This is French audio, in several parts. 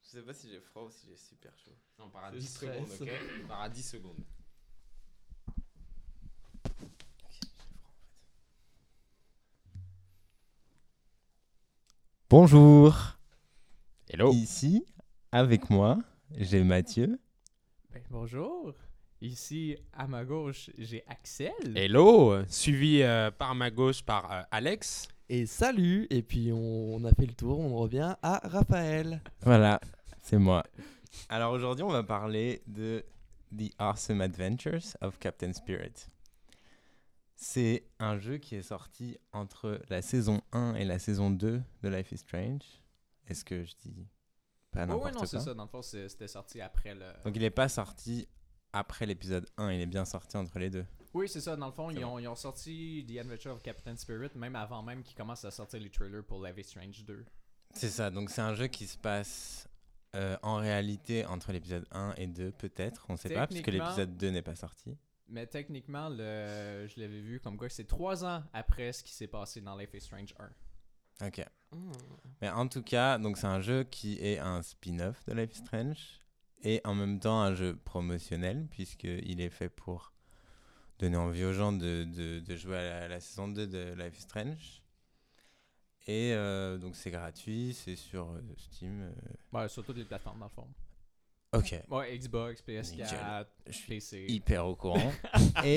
Je sais pas si j'ai froid ou si j'ai super chaud. On part à C'est 10 secondes, stress. ok? On part à 10 secondes. Ok, j'ai froid en fait. Bonjour. Hello. Ici, avec moi, j'ai Mathieu. Ben, bonjour. Ici, à ma gauche, j'ai Axel. Hello. Suivi par ma gauche par Alex. Et salut, et puis on a fait le tour, on revient à Raphaël. Voilà, c'est moi. Alors aujourd'hui, on va parler de The Awesome Adventures of Captain Spirit. C'est un jeu qui est sorti entre la saison 1 et la saison 2 de Life is Strange. Est-ce que je dis pas Oh, n'importe ouais, non, quoi? c'est ça. Dans le fond, c'était sorti après le. Donc il n'est pas sorti après l'épisode 1, il est bien sorti entre les deux. Oui, c'est ça. Dans le fond, C'est ils ont sorti The Adventure of Captain Spirit, même avant même qu'ils commencent à sortir les trailers pour Life is Strange 2. C'est ça, donc c'est un jeu qui se passe en réalité entre l'épisode 1 et 2 peut-être, on sait pas, puisque Techniquement- l'épisode 2 n'est pas sorti. Mais techniquement, je l'avais vu comme quoi c'est 3 ans après ce qui s'est passé dans Life is Strange 1. Ok. Mais en tout cas, donc c'est un jeu qui est un spin-off de Life is Strange et en même temps un jeu promotionnel puisqu'il est fait pour donner envie aux gens de jouer à la saison 2 de Life is Strange. Et donc c'est gratuit, c'est sur Steam. Ouais, sur toutes les plateformes, dans le fond. Ok, Ouais, Xbox, PS4, Nickel. je suis PC. hyper au courant. et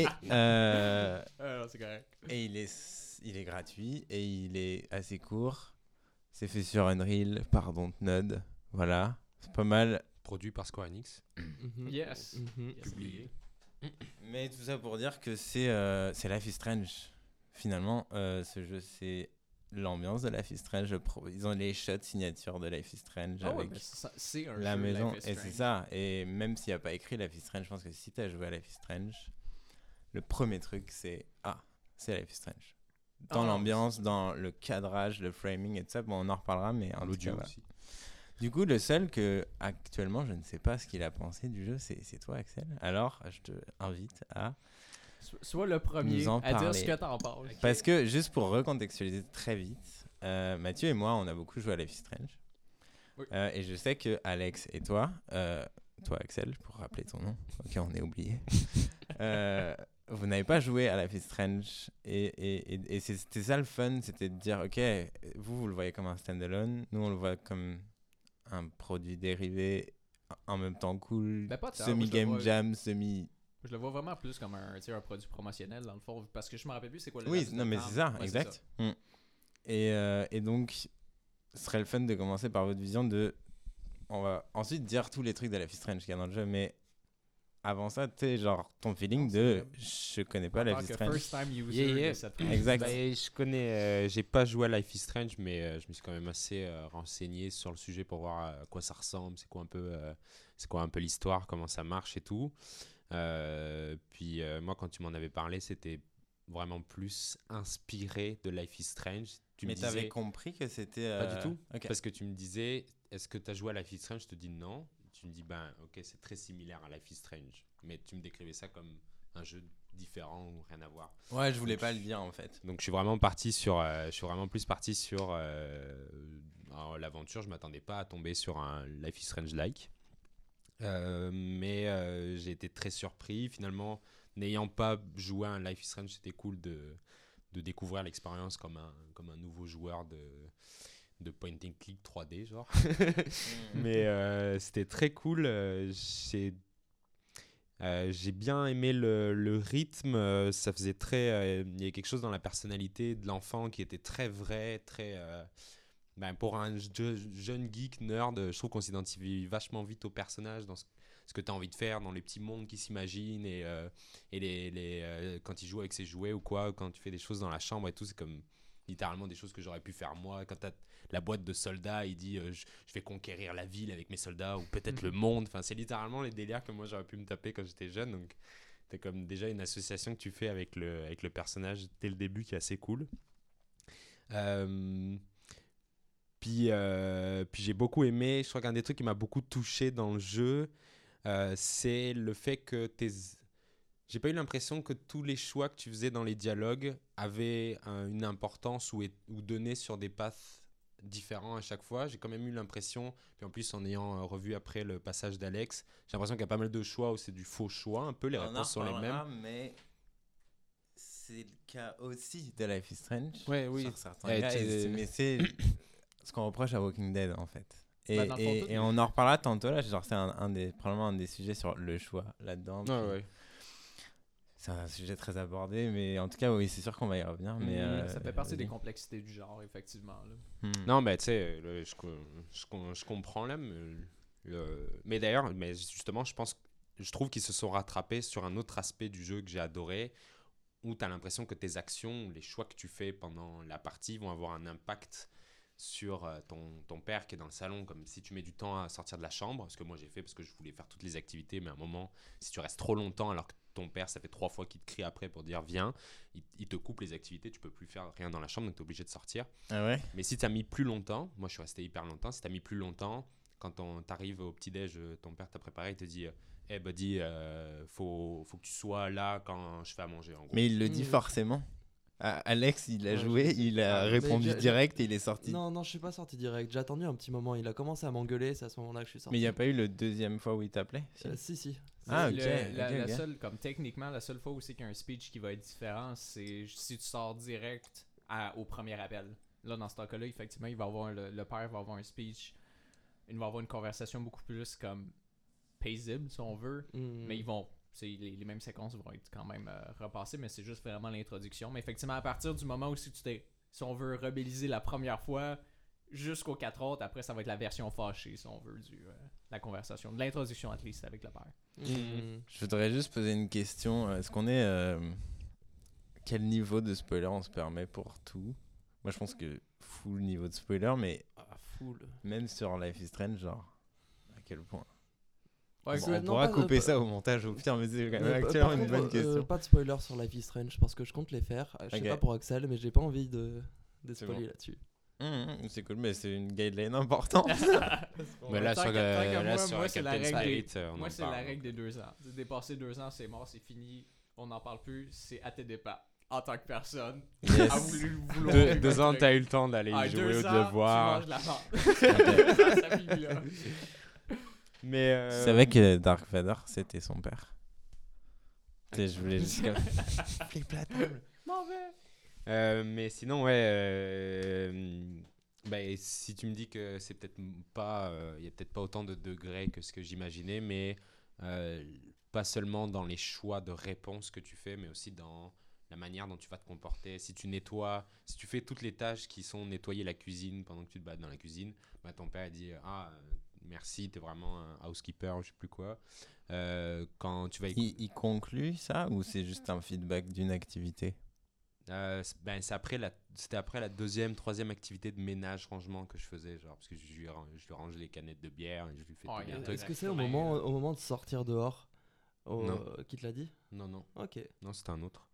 Non, c'est correct. et il est gratuit et il est assez court. C'est fait sur Unreal par Dontnod. Voilà, c'est pas mal. Produit par Square Enix. Yes. Mhm. Yes, Publié. Mais tout ça pour dire que c'est Life is Strange. Finalement, ce jeu, c'est l'ambiance de Life is Strange. Ils ont les shots signatures de Life is Strange Ah ouais, avec mais c'est un la jeu maison. Life is Et c'est Strange. ça. Et même s'il n'y a pas écrit Life is Strange, je pense que si tu as joué à Life is Strange, le premier truc, c'est c'est Life is Strange. Dans Ah, l'ambiance, dans le cadrage, le framing et tout ça. Bon, on en reparlera, mais en tout cas, L'audio voilà. aussi. Du coup, le seul que actuellement je ne sais pas ce qu'il a pensé du jeu, c'est toi, Axel. Alors, je te invite à... Sois le premier Nous en à dire parler. ce que t'en penses. Parce que, juste pour recontextualiser très vite, Mathieu et moi, on a beaucoup joué à Life is Strange. Oui. Et je sais que Alex et toi, toi Axel, pour rappeler ton nom, ok, on est oublié, vous n'avez pas joué à Life is Strange. Et c'était ça le fun, c'était de dire, ok, vous le voyez comme un standalone, nous on le voit comme un produit dérivé, en même temps cool, Ben, pas tant, moi, je le semi-game vois- jam, semi... Je le vois vraiment plus comme un produit promotionnel, dans le fond, parce que je me rappelle plus c'est quoi le Oui, laps de non, mais temps. c'est ça, Ouais, exact. Et donc, ce serait le fun de commencer par votre vision de... On va ensuite dire tous les trucs de Life is Strange qu'il y a dans le jeu, mais avant ça, tu sais, genre, ton feeling Non, de... c'est Je connais En pas tant Life is que Strange. first time user Yeah, yeah. de cette Exact. Ben, je connais, j'ai pas joué à Life is Strange, mais je me suis quand même assez renseigné sur le sujet pour voir à quoi ça ressemble, c'est quoi un peu l'histoire, comment ça marche et tout. Puis moi, quand tu m'en avais parlé, c'était vraiment plus inspiré de Life is Strange. Tu me Mais t'avais disais, compris que c'était... pas du tout, Ok. parce que tu me disais, est-ce que tu as joué à Life is Strange? Je te dis non. Tu me dis, ben ok, c'est très similaire à Life is Strange, mais tu me décrivais ça comme un jeu différent ou rien à voir. Ouais, je voulais pas le dire, en fait. Donc je suis vraiment parti sur, je suis vraiment plus parti sur l'aventure. Je m'attendais pas à tomber sur un Life is Strange like, mais j'ai été très surpris finalement. N'ayant pas joué à un Life is Strange, c'était cool de découvrir l'expérience comme un nouveau joueur de point and click 3D genre. Mais c'était très cool. J'ai bien aimé le rythme. Ça faisait très. Il y a quelque chose dans la personnalité de l'enfant qui était très vrai, très. Pour un jeune geek nerd, je trouve qu'on s'identifie vachement vite au personnage dans ce que tu as envie de faire, dans les petits mondes qu'il s'imagine et quand il joue avec ses jouets ou quoi, quand tu fais des choses dans la chambre et tout, c'est comme littéralement des choses que j'aurais pu faire moi. Quand tu as la boîte de soldats, il dit je vais conquérir la ville avec mes soldats ou peut-être le monde. Enfin, c'est littéralement les délires que moi j'aurais pu me taper quand j'étais jeune. Donc, c'est comme déjà une association que tu fais avec le personnage dès le début qui est assez cool. Puis j'ai beaucoup aimé. Je crois qu'un des trucs qui m'a beaucoup touché dans le jeu, c'est le fait que j'ai pas eu l'impression que tous les choix que tu faisais dans les dialogues avaient une importance ou donnaient sur des paths différent à chaque fois. J'ai quand même eu l'impression, puis en plus en ayant revu après le passage d'Alex, j'ai l'impression qu'il y a pas mal de choix où c'est du faux choix, un peu les On en réponses sont les mêmes. reparlera, mais c'est le cas aussi de Life is Strange. Ouais, oui. Sur certains Eh, cas, tu- mais c'est ce qu'on reproche à Walking Dead en fait. Et, Bah, dans le fond, tout- et on en reparlera tantôt là, genre c'est probablement un des sujets sur le choix là-dedans. Ouais, puis ouais. C'est un sujet très abordé, mais en tout cas oui c'est sûr qu'on va y revenir. Mais, Ça fait partie des vas-y. complexités du genre, effectivement. Là. Non, mais tu sais, je comprends là. Mais d'ailleurs, mais justement, je trouve qu'ils se sont rattrapés sur un autre aspect du jeu que j'ai adoré, où tu as l'impression que tes actions, les choix que tu fais pendant la partie vont avoir un impact sur ton père qui est dans le salon. Comme si tu mets du temps à sortir de la chambre, ce que moi j'ai fait parce que je voulais faire toutes les activités, mais à un moment, si tu restes trop longtemps alors que ton père, ça fait 3 fois qu'il te crie après pour dire viens, il te coupe les activités, tu peux plus faire rien dans la chambre, donc tu es obligé de sortir. Ah ouais. Mais si tu as mis plus longtemps, moi je suis resté hyper longtemps, si tu as mis plus longtemps, quand t'arrives au petit-déj, ton père t'a préparé, il te dit hey buddy, faut que tu sois là quand je fais à manger. En gros. Mais il le dit forcément. Alex, il a Ouais, joué, je sais. il a Mais répondu direct et il est sorti. Non, je suis pas sorti direct. J'ai attendu un petit moment. Il a commencé à m'engueuler. C'est à ce moment-là que je suis sorti. Mais il n'y a pas eu le deuxième fois où il t'appelait si? Si. Ah, ok, La ok. seule, comme techniquement, la seule fois où c'est qu'il y a un speech qui va être différent, c'est si tu sors direct au premier appel. Là, dans ce cas-là, effectivement, il va avoir le père va avoir un speech. Il va avoir une conversation beaucoup plus comme paisible, si on veut. Mais ils vont. Les mêmes séquences vont être quand même repassées, mais c'est juste vraiment l'introduction. Mais effectivement, à partir du moment où si on veut rebelliser la première fois jusqu'aux 4 autres, après ça va être la version fâchée, si on veut, de la conversation, de l'introduction at least avec le père. Je voudrais juste poser une question. Est-ce qu'on est... quel niveau de spoiler on se permet pour tout? Moi, je pense que full niveau de spoiler, mais Full. même sur Life is Strange, genre, à quel point? Ouais, on non, pourra pas- couper pas- ça au montage au pire, mais c'est quand même Mais actuellement par une contre, bonne question. pas de spoiler sur Life is Strange parce que je compte les faire. Je sais Ok. pas pour Axel, mais j'ai pas envie de C'est spoiler bon. là-dessus. C'est cool, mais c'est une guideline importante. Mais là, Tant sur, qu'à- tant qu'à là, moi, sur moi, c'est la Captain règle des- Spirit, on Moi, en c'est la parle. règle des 2 ans. Dépasser 2 ans, c'est mort, c'est fini. On n'en parle plus. C'est à tes dépens. En tant que personne. Yes. A voulu vouloir Deux, vivre 2 un ans, truc. t'as eu le temps d'aller y jouer 2 au ans, devoir. Tu manges la merde. Ça finit là. Mais Tu savais que Dark Vador, c'était son père. Tu sais, je voulais juste comme... Flip la table. mais sinon, ouais. Ben, si tu me dis que c'est peut-être pas. Il y a peut-être pas autant de degrés que ce que j'imaginais, mais pas seulement dans les choix de réponses que tu fais, mais aussi dans la manière dont tu vas te comporter. Si tu nettoies, si tu fais toutes les tâches qui sont nettoyer la cuisine pendant que tu te bats dans la cuisine, bah, ton père dit merci, t'es vraiment un housekeeper, je sais plus quoi. Quand tu vas Il conclut ça ou c'est juste un feedback d'une activité? c'était après la deuxième, troisième activité de ménage, rangement que je faisais, genre, parce que je lui range les canettes de bière et je lui fais Oh, tout il y a un des truc. Est-ce que c'est au Exactement. moment de sortir dehors Non. qui te l'a dit? Non, Ok. non, c'était un autre.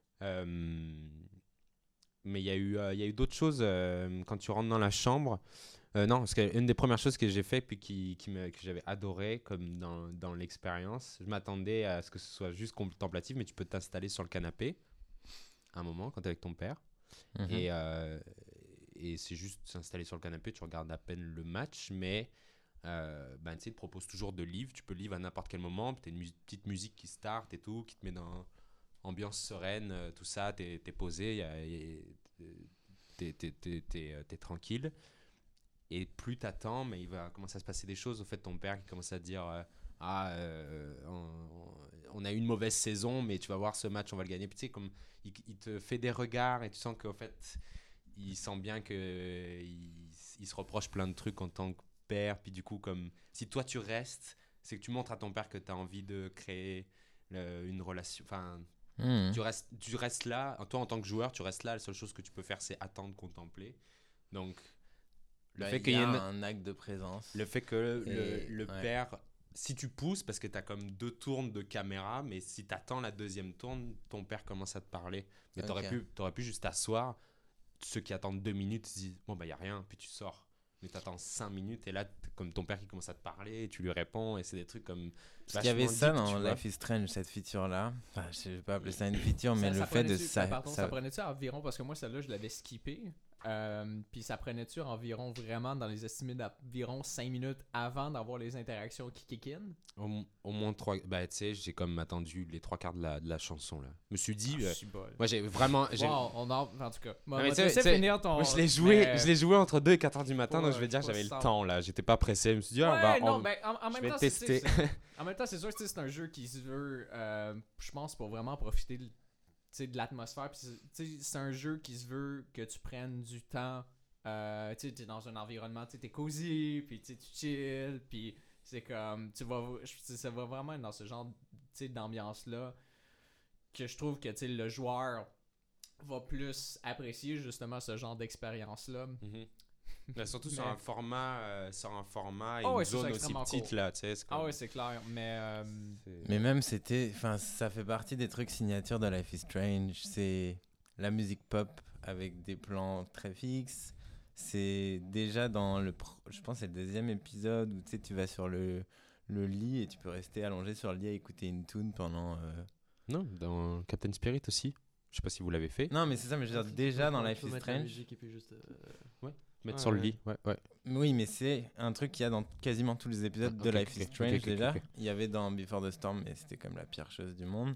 Mais il y a eu d'autres choses quand tu rentres dans la chambre. Non, parce qu'une des premières choses que j'ai fait puis que j'avais adoré comme dans l'expérience, je m'attendais à ce que ce soit juste contemplatif, mais tu peux t'installer sur le canapé à un moment quand tu es avec ton père. Et c'est juste s'installer sur le canapé, tu regardes à peine le match, mais tu sais, il te propose toujours de livres. Tu peux lire à n'importe quel moment, puis tu as une petite musique qui start et tout, qui te met dans ambiance sereine, tout ça, t'es posé, t'es tranquille. Et plus t'attends, mais il va commencer à se passer des choses. Au fait, ton père qui commence à te dire on a eu une mauvaise saison, mais tu vas voir ce match, on va le gagner. Puis tu sais, comme il te fait des regards et tu sens qu'au fait, il sent bien qu'il se reproche plein de trucs en tant que père. Puis du coup, comme si toi tu restes, c'est que tu montres à ton père que tu as envie de créer une relation. Enfin, tu restes là. Toi, en tant que joueur, tu restes là. La seule chose que tu peux faire, c'est attendre, contempler. Donc, Le fait qu'il y ait un acte de présence. le fait que le ouais. père, si tu pousses, parce que tu as comme 2 tournes de caméra, mais si tu attends la deuxième tourne, ton père commence à te parler. Mais t'aurais pu juste t'asseoir. Ceux qui attendent 2 minutes se disent bon, bah, il n'y a rien, puis tu sors. Mais tu attends 5 minutes et là, comme ton père qui commence à te parler, et tu lui réponds, et c'est des trucs comme. Parce qu'il y avait ça deep, tu dans vois. Life is Strange, cette feature-là. Enfin, je vais pas appeler ça une feature, mais Ça le fait de prenait-tu- ça. pardon, ça prenait-tu environ, parce que moi, celle-là, je l'avais skippée. Puis ça prenait-tu environ vraiment dans les estimés d'environ 5 minutes avant d'avoir les interactions qui kick in? Au moins 3. Bah, tu sais, j'ai comme attendu les 3 quarts de la chanson, là. Je me suis dit. Je suis bol. Moi, j'ai vraiment. Wow, en tout cas. Moi, mais tu tu sais, sais finir ton. Moi, je l'ai joué entre 2 et 4 heures du matin, donc je vais dire que j'avais le temps, là. J'étais pas pressé. Je me suis dit, En je même vais temps, tester. En même temps, c'est sûr que c'est un jeu qui se veut, je pense, pour vraiment profiter de l'atmosphère. Puis c'est un jeu qui se veut que tu prennes du temps. Tu es dans un environnement, tu es cosy, puis tu chill, puis c'est comme, ça va vraiment être dans ce genre d'ambiance-là que je trouve que le joueur va plus apprécier justement ce genre d'expérience-là. Mais surtout sur un format et Oh, une ouais, c'est zone aussi extrêmement petite, cool. là, tu sais. Ah ouais, c'est clair, mais... Mais même ça fait partie des trucs signatures de Life is Strange. C'est la musique pop avec des plans très fixes. C'est déjà dans je pense que c'est le 2e épisode où tu vas sur le lit et tu peux rester allongé sur le lit à écouter une tune pendant... Non, dans Captain Spirit aussi. Je sais pas si vous l'avez fait. Non, mais c'est ça, mais je veux dire, déjà dans Life is Strange... Mettre sur le lit, ouais. Oui, mais c'est un truc qu'il y a dans quasiment tous les épisodes de Life is Strange déjà. Il y avait dans Before the Storm, mais c'était comme la pire chose du monde.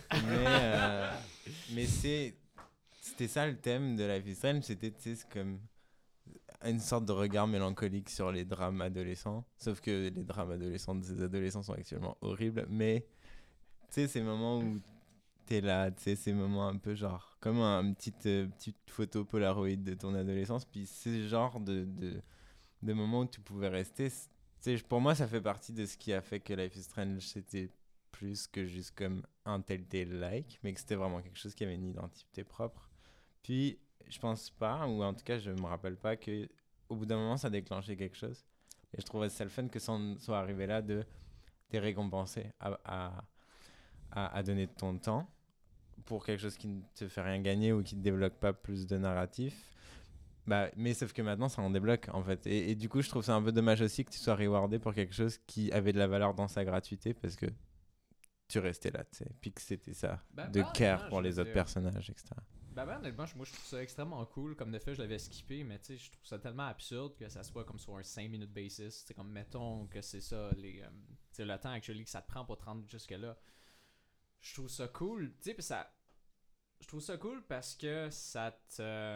mais c'était ça le thème de Life is Strange, c'était comme une sorte de regard mélancolique sur les drames adolescents. Sauf que les drames adolescents de ces adolescents sont actuellement horribles, mais tu sais, ces moments où t'es là, tu sais, ces moments un peu genre comme une petite photo Polaroid de ton adolescence, puis c'est genre de moments où tu pouvais rester, tu sais, pour moi ça fait partie de ce qui a fait que Life is Strange c'était plus que juste comme un Telltale-like, mais que c'était vraiment quelque chose qui avait une identité propre. Puis je pense pas, ou en tout cas je me rappelle pas, que au bout d'un moment ça déclenchait quelque chose, et je trouvais ça le fun que ça en soit arrivé là, de t'es récompensé à donner de ton temps pour quelque chose qui ne te fait rien gagner ou qui ne débloque pas plus de narratif. Mais sauf que maintenant ça en débloque en fait, et du coup je trouve ça un peu dommage aussi que tu sois rewardé pour quelque chose qui avait de la valeur dans sa gratuité, parce que tu restais là, tu sais, puis que c'était ça de care pour les autres personnages, etc. Honnêtement, moi je trouve ça extrêmement cool. Comme de fait, je l'avais skippé, mais tu sais, je trouve ça tellement absurde que ça soit comme sur un 5 minutes basis. C'est comme, mettons que c'est ça, le temps actually que ça te prend pour te rendre jusque-là. Je trouve ça cool. Tu sais, je trouve ça cool parce que ça te.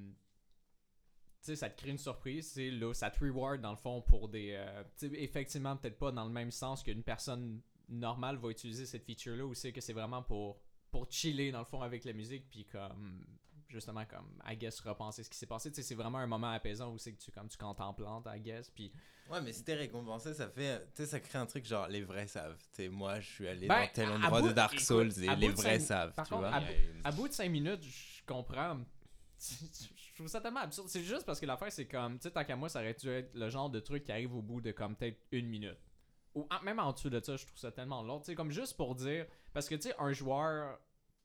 Tu sais, ça te crée une surprise. Ça te reward dans le fond pour des. Tu sais, effectivement, peut-être pas dans le même sens qu'une personne normale va utiliser cette feature-là, ou c'est que c'est vraiment pour chiller dans le fond avec la musique, puis comme justement comme I guess repenser ce qui s'est passé. Tu sais, c'est vraiment un moment apaisant où c'est que tu contemplantes, I guess, puis ouais, mais si t'es récompensé, ça fait, tu sais, ça crée un truc genre les vrais savent. Tu sais, moi je suis allé dans tel endroit de Dark Souls, et les vrais savent, tu vois. À bout de 5 minutes, je comprends. Je trouve ça tellement absurde. C'est juste parce que l'affaire, c'est comme, tu sais, tant qu'à moi, ça aurait dû être le genre de truc qui arrive au bout de comme peut-être 1 minute. Ou même en dessous de ça, je trouve ça tellement long. Tu sais, comme juste pour dire. Parce que, tu sais, un joueur.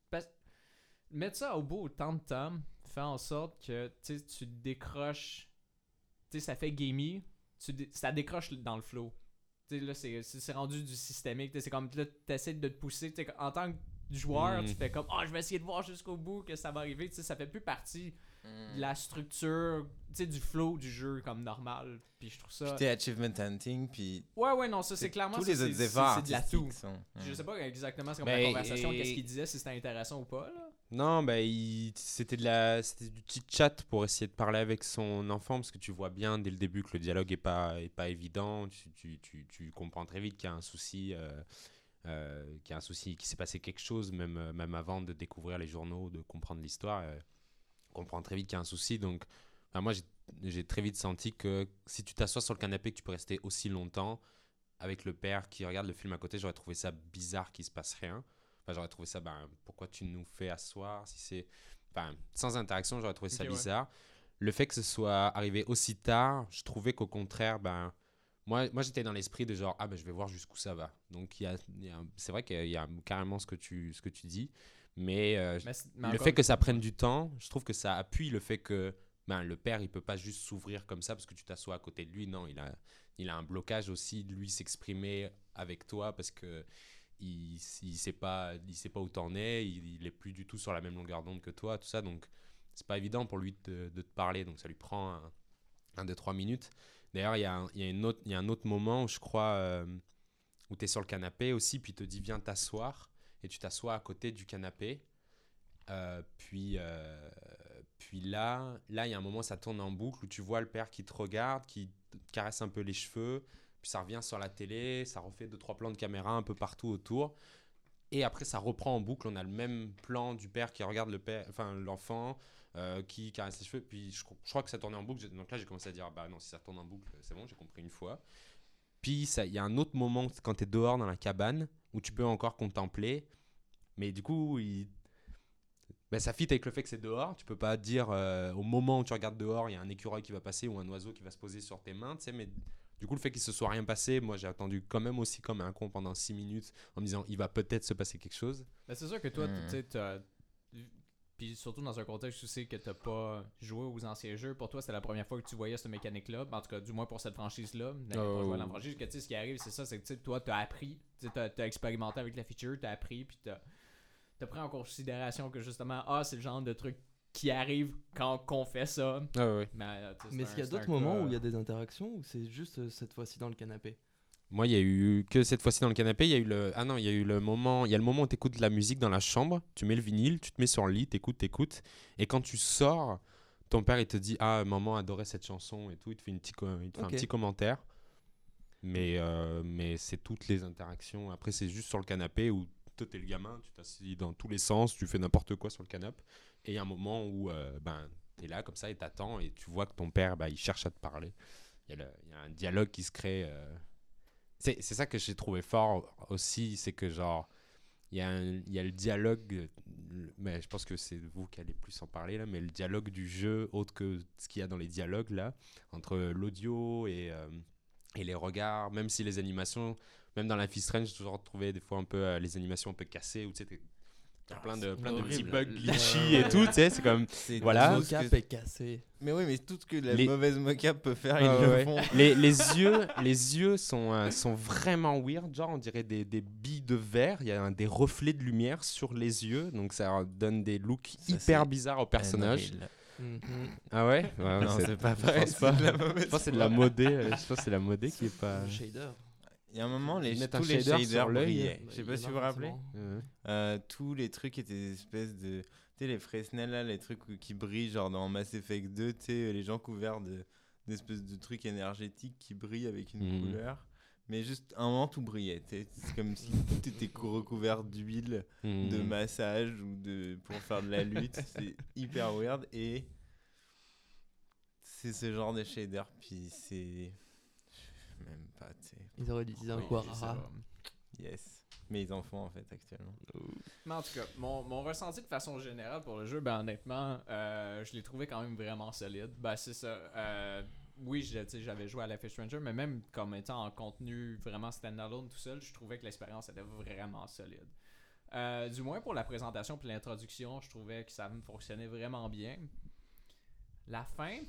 Mettre ça au bout autant de temps fait en sorte que tu décroches. Tu sais, ça fait gamey. Ça décroche dans le flow. Tu sais, là, c'est rendu du systémique. C'est comme, là, t'essaies de te pousser. En tant que joueur, tu fais comme, je vais essayer de voir jusqu'au bout que ça va arriver. Tu sais, ça fait plus partie de la structure, tu sais, du flow du jeu comme normal. Puis je trouve ça. Puis t'es achievement hunting, puis. Ouais, non, ça c'est clairement. Tous les autres efforts c'est de la tout. sont. Je sais pas exactement c'est comme la conversation, qu'est-ce qu'il disait, si c'était intéressant ou pas, là. Non, c'était du petit chat pour essayer de parler avec son enfant, parce que tu vois bien dès le début que le dialogue est pas évident. Tu comprends très vite qu'il y a un souci. Qu'il s'est passé quelque chose, même avant de découvrir les journaux, de comprendre l'histoire. On comprend très vite qu'il y a un souci. Donc, moi, j'ai très vite senti que si tu t'assois sur le canapé, que tu peux rester aussi longtemps avec le père qui regarde le film à côté, j'aurais trouvé ça bizarre qu'il se passe rien. Enfin, j'aurais trouvé ça, pourquoi tu nous fais asseoir si c'est... sans interaction, j'aurais trouvé ça bizarre. Ouais. Le fait que ce soit arrivé aussi tard, je trouvais qu'au contraire, moi j'étais dans l'esprit de genre, je vais voir jusqu'où ça va. Donc, c'est vrai qu'il y a carrément ce que tu dis. Mais le fait que ça prenne du temps, je trouve que ça appuie le fait que le père, il peut pas juste s'ouvrir comme ça parce que tu t'assois à côté de lui. Non, il a un blocage aussi de lui s'exprimer avec toi parce que il sait pas où t'en es, il est plus du tout sur la même longueur d'onde que toi, tout ça. Donc c'est pas évident pour lui de te parler, donc ça lui prend 2-3 minutes. D'ailleurs, il y a un autre moment où je crois où tu es sur le canapé aussi, puis il te dit viens t'asseoir, et tu t'assois à côté du canapé. Puis là, il y a un moment, ça tourne en boucle où tu vois le père qui te regarde, qui te caresse un peu les cheveux, puis ça revient sur la télé, ça refait 2-3 plans de caméra un peu partout autour. Et après, ça reprend en boucle. On a le même plan du père qui regarde l'enfant, qui caresse les cheveux. Puis je crois que ça tournait en boucle. Donc là, j'ai commencé à dire bah non, si ça tourne en boucle, c'est bon, j'ai compris une fois. Puis il y a un autre moment quand tu es dehors dans la cabane où tu peux encore contempler. Mais du coup, ça fit avec le fait que c'est dehors. Tu peux pas dire au moment où tu regardes dehors, il y a un écureuil qui va passer ou un oiseau qui va se poser sur tes mains. Tu sais, mais du coup, le fait qu'il se soit rien passé, moi j'ai attendu quand même aussi comme un con pendant 6 minutes en me disant il va peut-être se passer quelque chose. Ben, c'est sûr que toi, tu sais, puis surtout dans un contexte où tu sais que t'as pas joué aux anciens jeux, pour toi, c'était la première fois que tu voyais cette mécanique-là, en tout cas, du moins pour cette franchise-là. Pas joué à la franchise, que tu sais, ce qui arrive, c'est ça, c'est que toi, t'as appris, t'as expérimenté avec la feature, t'as appris, puis t'as pris en considération que justement, c'est le genre de truc qui arrive quand on fait ça. Ouais. Mais est-ce qu'il y a d'autres moments où il y a des interactions ou c'est juste cette fois-ci dans le canapé? Moi, il y a eu que cette fois-ci dans le canapé, il y a eu le moment où tu écoutes de la musique dans la chambre, tu mets le vinyle, tu te mets sur le lit, t'écoutes, et quand tu sors, ton père il te dit maman adorait cette chanson et tout, il te fait un petit commentaire. Mais c'est toutes les interactions. Après, c'est juste sur le canapé où toi t'es le gamin, tu t'assis dans tous les sens, tu fais n'importe quoi sur le canapé. Et il y a un moment où t'es là comme ça et t'attends et tu vois que ton père il cherche à te parler. Il y a un dialogue qui se crée. C'est ça que j'ai trouvé fort aussi, c'est que genre il y a le dialogue, mais je pense que c'est vous qui allez plus en parler là, mais le dialogue du jeu, autre que ce qu'il y a dans les dialogues là, entre l'audio et les regards, même si les animations, même dans Life is Strange, j'ai toujours trouvé des fois un peu les animations un peu cassées, où tu sais, plein de petits bugs glitchy et tout, tu sais, c'est comme voilà. Le mocap est cassé. Mais oui, mais tout ce que la mauvaise mocap peut faire, ils le font. Les yeux sont vraiment weird, genre on dirait des billes de verre, il y a des reflets de lumière sur les yeux, donc ça donne des looks hyper bizarres au personnage. Ah ouais, non, c'est pas vrai. Je pense que c'est de la modée, qui est pas. Le shader. Il y a un moment, tous les shader shaders sur l'œil. brillaient. Je sais pas si vous vous rappelez. Tous les trucs étaient des espèces de... Tu sais, les Fresnel, là, les trucs qui brillent, genre dans Mass Effect 2, tu sais, les gens couverts d'espèces de trucs énergétiques qui brillent avec une couleur. Mais juste, un moment, tout brillait. C'est comme si tout était recouvert d'huile, de massage ou pour faire de la lutte. C'est hyper weird. Et c'est ce genre de shader. Puis c'est... Même pas, tu sais. Ils auraient utilisé un Quarara. Yes. Mais ils en font en fait actuellement. Mais en tout cas, mon ressenti de façon générale pour le jeu, honnêtement, je l'ai trouvé quand même vraiment solide. C'est ça. Oui, j'avais joué à Life is Strange, mais même comme étant en contenu vraiment standalone tout seul, je trouvais que l'expérience était vraiment solide. Du moins pour la présentation et l'introduction, je trouvais que ça fonctionnait vraiment bien. La fin...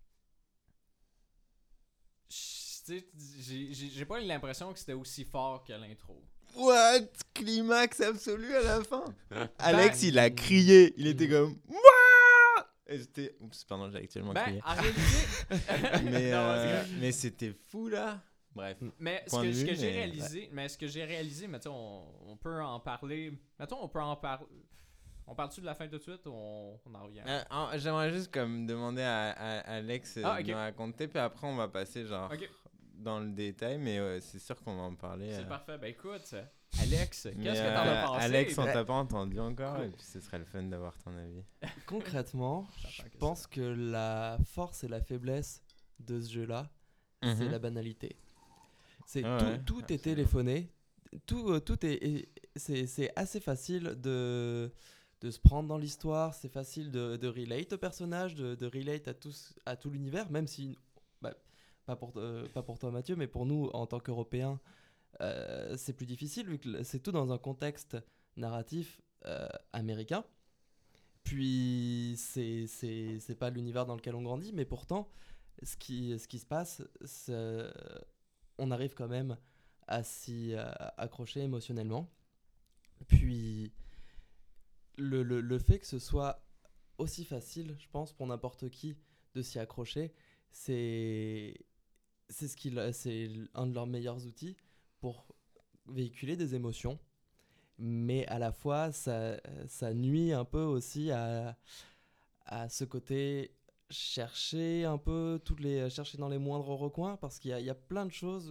J'ai pas eu l'impression que c'était aussi fort que l'intro. What? Climax absolu à la fin. Alex, il a crié. Il était comme... Wouah! Et j'étais... Oups, pardon, j'ai actuellement crié. En réalité... mais c'était fou, là. Bref. Mais ce que j'ai réalisé... Mais ce que j'ai réalisé, mettons, on peut en parler... Mettons, on peut en parler... On parle-tu de la fin tout de suite ou on en revient? J'aimerais juste comme demander à Alex de me raconter, puis après on va passer genre dans le détail, mais c'est sûr qu'on va en parler. C'est parfait. Ben écoute, Alex, qu'est-ce que t'en as pensé? Alex, on t'a pas entendu encore, et puis ce serait le fun d'avoir ton avis. Concrètement, je pense que la force et la faiblesse de ce jeu-là, c'est la banalité. Tout est téléphoné, tout est... C'est assez facile de se prendre dans l'histoire, c'est facile de relate au personnage, de relate à tout l'univers, même si, pas pour toi Mathieu, mais pour nous en tant qu'Européens, c'est plus difficile vu que c'est tout dans un contexte narratif américain. Puis c'est pas l'univers dans lequel on grandit, mais pourtant, ce qui se passe, on arrive quand même à s'y accrocher émotionnellement. Puis le fait que ce soit aussi facile, je pense, pour n'importe qui de s'y accrocher. C'est c'est un de leurs meilleurs outils pour véhiculer des émotions, mais à la fois ça nuit un peu aussi à ce côté chercher un peu chercher dans les moindres recoins, parce qu'il y a plein de choses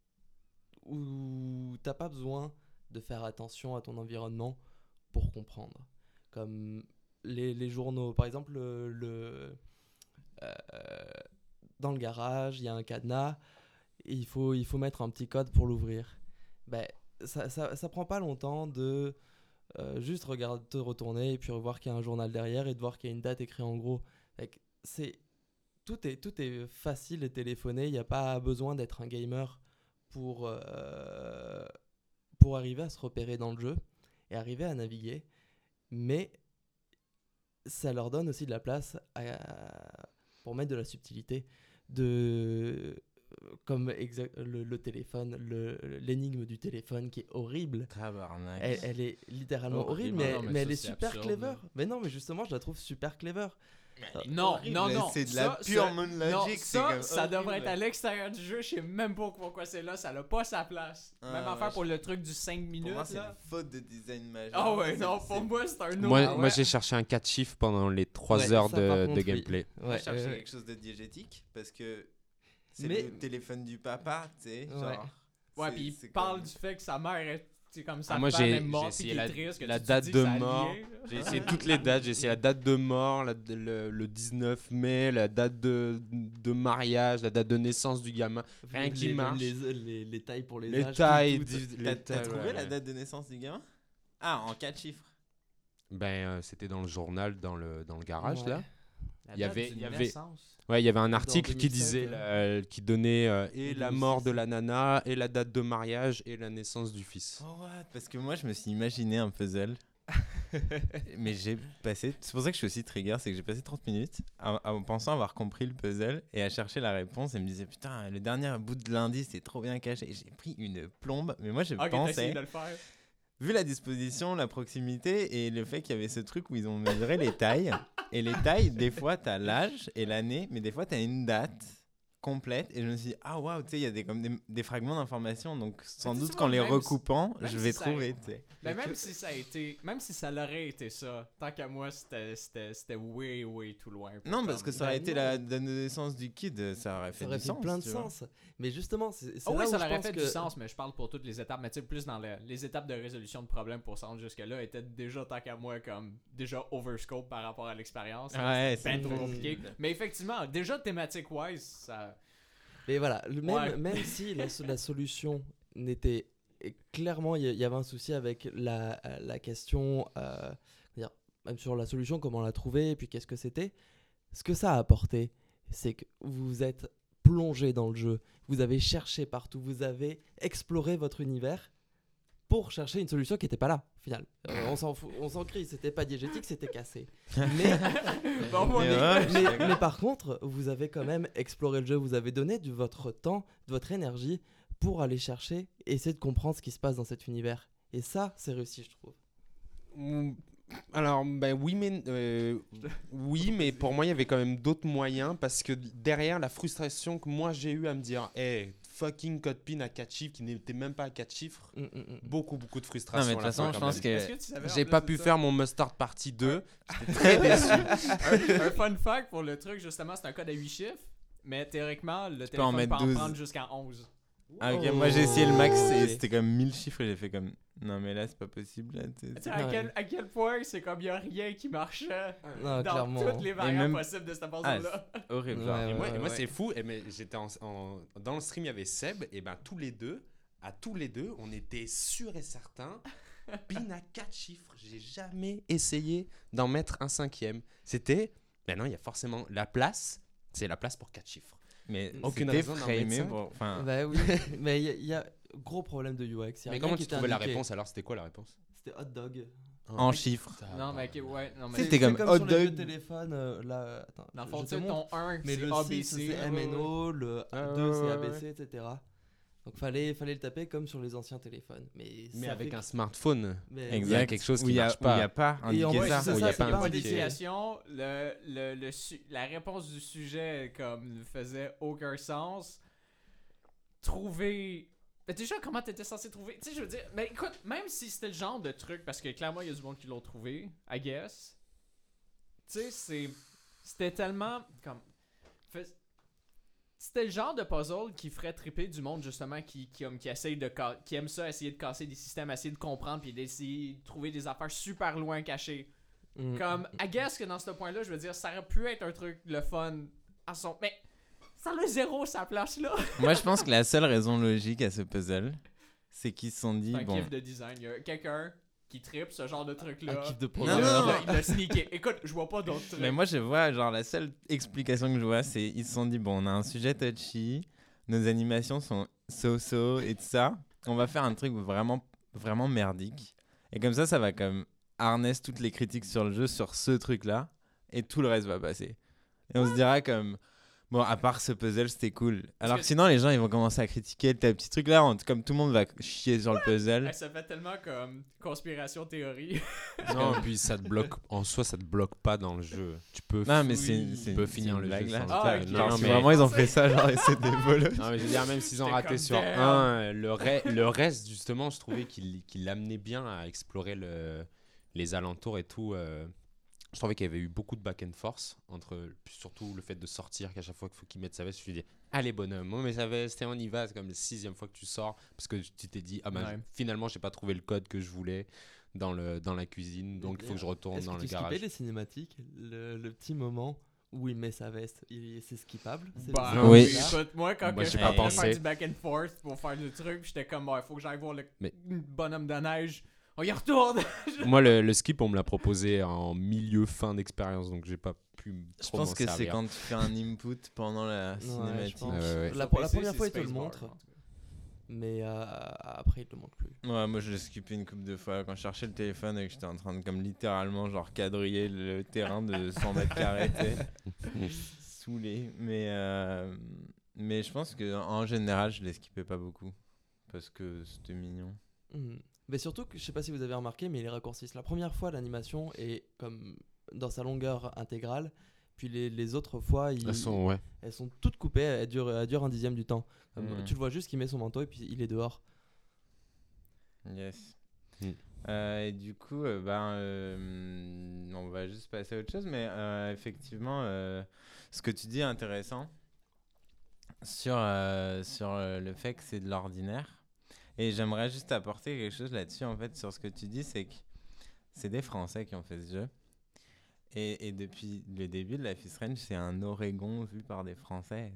où t'as pas besoin de faire attention à ton environnement pour comprendre, comme les journaux par exemple. Dans le garage il y a un cadenas et il faut mettre un petit code pour l'ouvrir. Ben, ça prend pas longtemps de juste te retourner et puis revoir qu'il y a un journal derrière et de voir qu'il y a une date écrite en gros. Tout est facile et téléphoné, il n'y a pas besoin d'être un gamer pour arriver à se repérer dans le jeu et arriver à naviguer, mais ça leur donne aussi de la place pour mettre de la subtilité, comme le téléphone, l'énigme du téléphone qui est horrible. Tabarnak. Elle est littéralement horrible, mais elle est super absurde, clever. Mais non, mais justement, je la trouve super clever. Non. C'est de la pure moon logic. Ça devrait être à l'extérieur du jeu. Je sais même pas pourquoi c'est là. Ça n'a pas sa place. Même affaire pour le truc du 5 minutes. Pour moi, c'est là. une faute de design majeur. Ah ouais, non, pour moi, c'est un no. Moi, j'ai cherché un 4 chiffres pendant les 3 heures ça, par de contre, gameplay. oui. Moi, je cherchais quelque chose de diégétique parce que c'est le téléphone du papa, tu sais. Genre. Ouais, puis il parle du fait que sa mère est. C'est comme ça, moi j'ai essayé triste, la date de mort. J'ai essayé toutes les dates. J'ai essayé la date de mort, le 19 mai, la date de mariage, la date de naissance du gamin. Rien qui marche. Les tailles pour les Les âges, tailles. tout. T'as trouvé la date de naissance du gamin? Ah, en 4 chiffres. C'était dans le journal, dans le garage, là. La Il y avait- naissance. Ouais, il y avait un article qui 2007, disait, qui donnait et la 2006. mort de la nana, et la date de mariage, et la naissance du fils. Oh, what? Parce que moi, je me suis imaginé un puzzle. Mais j'ai passé. C'est pour ça que je suis aussi trigger, c'est que j'ai passé 30 minutes en pensant avoir compris le puzzle et à chercher la réponse et me disais putain, le dernier bout de l'indice c'est trop bien caché. Et j'ai pris une plombe, mais moi je Ok, t'as essayé pensais, de le faire. vu la disposition, la proximité et le fait qu'il y avait ce truc où ils ont mesuré les tailles. Et les tailles, des fois t'as l'âge et l'année, mais des fois t'as une date complète. Et je me suis dit, ah waouh, tu sais, il y a comme des fragments d'informations. Donc sans Mais doute tu qu'en vois, les même recoupant, même je si vais ça- trouver, tu sais. Mais même si ça l'aurait été ça, tant qu'à moi, c'était way too loin. pour Non, parce comme- que ça aurait été non. la date de naissance du kid, ça aurait fait Ça aurait du fait sens. plein de tu vois. sens. Mais justement, c'est Ah là oui, où ça je aurait pense fait que... du sens, mais je parle pour toutes les étapes. Mais tu sais, plus dans les étapes de résolution de problèmes pour se rendre jusque-là étaient déjà, tant qu'à moi, comme déjà overscope par rapport à l'expérience. Ouais, C'est ben c'est- trop compliqué. Mais effectivement, déjà thématique-wise, ça. Mais voilà, Ouais. même si la solution n'était... Clairement, il y avait un souci avec la question... dire, même sur la solution, comment la trouver, et puis qu'est-ce que c'était. Ce que ça a apporté, c'est que vous êtes plongé dans le jeu. Vous avez cherché partout, vous avez exploré votre univers pour chercher une solution qui n'était pas là, au final. On s'en crie, c'était pas diégétique, c'était cassé. Mais... Bon, on Mais est- ouais, je suis d'accord. mais par contre, vous avez quand même exploré le jeu, vous avez donné de votre temps, de votre énergie pour aller chercher et essayer de comprendre ce qui se passe dans cet univers. Et ça, c'est réussi, je trouve. Alors, oui, mais pour moi, il y avait quand même d'autres moyens parce que derrière la frustration que moi j'ai eu à me dire, hey, fucking code PIN à 4 chiffres qui n'était même pas à 4 chiffres, beaucoup de Non, frustration. mais de toute à la fin, façon, je quand pense même. Est-ce que. que tu savais, en J'ai plus pas de pu ça, faire mon Mustard Partie 2. J'étais très déçu. un fun fact pour le truc, justement, c'est un code à 8 chiffres. Mais théoriquement, le peux en téléphone mettre peut en 12. prendre jusqu'à 11. Ah, ok, Oh. moi j'ai essayé le max et Ouais. c'était comme 1000 chiffres et j'ai fait comme. Non, mais là c'est pas possible. Là, tu sais. Tu sais, à quel point c'est comme il n'y a rien qui marchait Non, dans clairement. toutes les variantes même- possibles de cette puzzle-là. Horrible. Ouais, genre. Et moi, ouais, et moi ouais. c'est fou. Mais j'étais dans le stream, il y avait Seb. Et ben tous les deux, on était sûrs et certains. PIN à 4 chiffres. J'ai jamais essayé d'en mettre un 5e. C'était. Maintenant, il y a forcément la place. C'est la place pour 4 chiffres. Mais Aucune c'était raison d'en framé mettre pour. Enfin, Bah oui, mais il y a gros problème de UX. Il y a Mais rien comment qui tu était trouvais la indiqué. réponse alors? C'était quoi la réponse? C'était hot dog. en chiffres. Non, mais ok, ouais. Non, mais C'était comme comme hot sur les vieux dog. téléphones. Là, attends, dans le fond, je tu te sais, montre. ton 1, Mais c'est le 6 ABC. c'est MNO, le Ah, 2 ouais, c'est ouais, ABC, etc. Donc fallait le taper comme sur les anciens téléphones. Mais avec un smartphone. Mais Il y a quelque chose où qui il y a marche pas. où il y a pas Et en indiqué vrai, ça. c'est où il y ça, a c'est pas pas indiqué. indiqué. Modification, la réponse du sujet comme ne faisait aucun sens. Trouver. Mais déjà, comment t'étais censé trouver? Tu sais, je veux dire, mais écoute, même si c'était le genre de truc, parce que clairement, il y a du monde qui l'ont trouvé, I guess. Tu sais, c'était tellement comme. C'était le genre de puzzle qui ferait triper du monde, justement, qui essaye qui aime ça, essayer de casser des systèmes, essayer de comprendre, puis d'essayer de trouver des affaires super loin cachées. Comme, I guess que dans ce point-là, je veux dire, ça aurait pu être un truc le fun à son. Mais ça a zéro sa place là. Moi, je pense que la seule raison logique à ce puzzle, c'est qu'ils se sont dit C'est un bon. kiff de design. Il y a quelqu'un qui tripe ce genre de truc-là. Un kiff de Il programmeur. l'a- il l'a sneaké. Écoute, je vois pas d'autres trucs. Mais moi, je vois, genre, la seule explication que je vois, c'est ils se sont dit, bon, on a un sujet touchy, nos animations sont so-so et tout ça. On va faire un truc vraiment, vraiment merdique. Et comme ça va comme harness toutes les critiques sur le jeu sur ce truc-là. Et tout le reste va passer. Et on se dira comme, bon, à part ce puzzle, c'était cool. Alors que sinon, les gens, ils vont commencer à critiquer tes petits trucs là. Comme tout le monde va chier sur le puzzle. Ça fait tellement comme conspiration théorie. Non, puis ça te bloque. En soi, ça te bloque pas dans le jeu. Tu peux. Non, mais Oui. c'est Tu peux finir une le blague, jeu là. sans Ah, le ok. faire. Genre, Non, si mais- vraiment ils ont fait ça, genre, et c'est des voleurs. Non, mais je veux dire, même s'ils ont J'étais raté comme, sur damn. un, le reste, justement, je trouvais qu'il l'amenait bien à explorer les alentours et tout. Je trouvais qu'il y avait eu beaucoup de back and forth entre, puis surtout le fait de sortir, qu'à chaque fois qu'il faut qu'il mette sa veste, je lui dis allez bonhomme, on met sa veste et on y va. C'est comme la 6e fois que tu sors parce que tu t'es dit ah bah Ouais. finalement j'ai pas trouvé le code que je voulais dans la cuisine, donc il faut que je retourne Est-ce dans que le tu skippais garage. les cinématiques, le petit moment où il met sa veste, c'est skippable? Bah, Non, oui. Écoute, moi, quand Moi, que j'ai je pas partais pensé. faire du back and forth pour faire le truc, j'étais comme, il faut que j'aille voir le Mais- bonhomme de neige. On y retourne! Moi le skip on me l'a proposé en milieu fin d'expérience, donc j'ai pas pu Je trop pense m'en que c'est servir. quand tu fais un input pendant la Ouais, cinématique. je pense. Ouais, ouais. La Sur PC, première c'est fois, il te le Spacebar, montre, en tout cas. mais après, il te le montre plus. Ouais, moi je l'ai skippé une couple de fois quand je cherchais le téléphone et que j'étais en train de comme littéralement genre quadriller le terrain de 100 mètres carrés, tu sais. Saoulé. Mais je pense que en général je les skippais pas beaucoup parce que c'était mignon. Mais surtout, que, je sais pas si vous avez remarqué, mais ils les raccourcissent. La première fois, l'animation est comme dans sa longueur intégrale, puis les autres fois, Elles sont ouais. elles sont toutes coupées, elles durent 1/10 du temps. Mm. Tu le vois juste qu'il met son manteau et puis il est dehors. Yes. Mm. Et du coup, on va juste passer à autre chose, mais effectivement, ce que tu dis est intéressant sur le fait que c'est de l'ordinaire. Et j'aimerais juste apporter quelque chose là-dessus, en fait, sur ce que tu dis, c'est que c'est des Français qui ont fait ce jeu. Et depuis le début de Life is Strange, c'est un Oregon vu par des Français.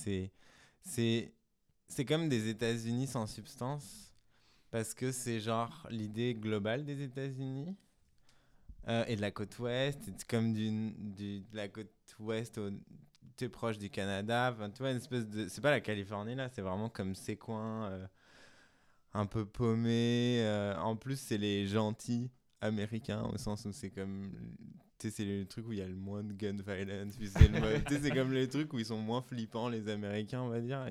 C'est comme des États-Unis sans substance, parce que c'est genre l'idée globale des États-Unis et de la côte ouest, et comme de la côte ouest tu es proche du Canada, enfin, tu vois, une espèce de... C'est pas la Californie là, c'est vraiment comme ces coins un peu paumés. En plus, c'est les gentils américains, au sens où c'est comme... Tu sais, c'est le truc où il y a le moins de gun violence, puis tu sais, c'est comme les trucs où ils sont moins flippants, les Américains, on va dire,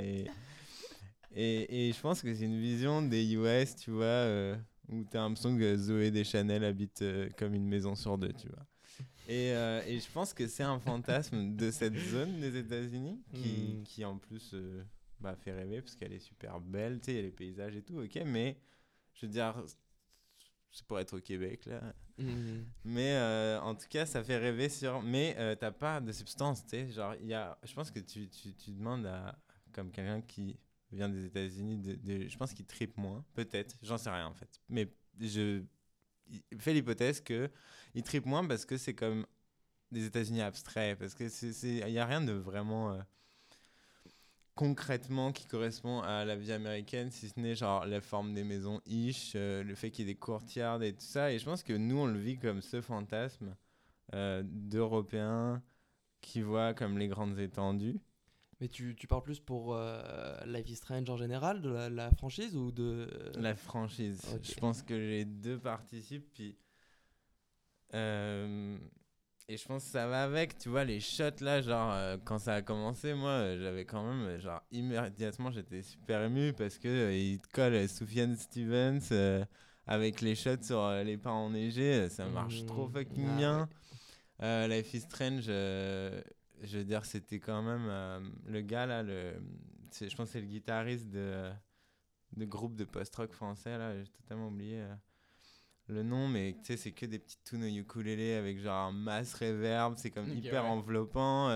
et je pense que c'est une vision des US, tu vois, où t'as l'impression que Zoé Deschanel habite comme une maison sur deux, tu vois. Et je pense que c'est un fantasme de cette zone des États-Unis qui en plus fait rêver parce qu'elle est super belle, tu sais, il y a les paysages et tout, ok, mais je veux dire, c'est pour être au Québec là. Mais en tout cas, ça fait rêver sur. Mais t'as pas de substance, tu sais. Genre, je pense que tu demandes à comme quelqu'un qui vient des États-Unis, je pense qu'il trippe moins, peut-être. J'en sais rien en fait. Mais je fais l'hypothèse que il trippe moins parce que c'est comme des États-Unis abstraits, parce que il y a rien de vraiment concrètement qui correspond à la vie américaine, si ce n'est genre la forme des maisons ish, le fait qu'il y ait des courtyards et tout ça. Et je pense que nous, on le vit comme ce fantasme d'Européens qui voient comme les grandes étendues. Mais tu parles plus pour Life is Strange en général, de la franchise ou de... La franchise. Ok. Je pense que les deux participent. Puis Et je pense que ça va avec, tu vois, les shots là, genre, quand ça a commencé, moi, j'avais quand même, genre, immédiatement, j'étais super ému parce que il te colle Sufjan Stevens avec les shots sur les pas enneigés, ça marche trop fucking bien. Ouais. Life is Strange, je veux dire, c'était quand même le gars là, je pense que c'est le guitariste de groupe de post-rock français là, j'ai totalement oublié. Le nom, mais tu sais, c'est que des petites tunes au ukulélé avec genre un mass reverb, c'est comme hyper enveloppant.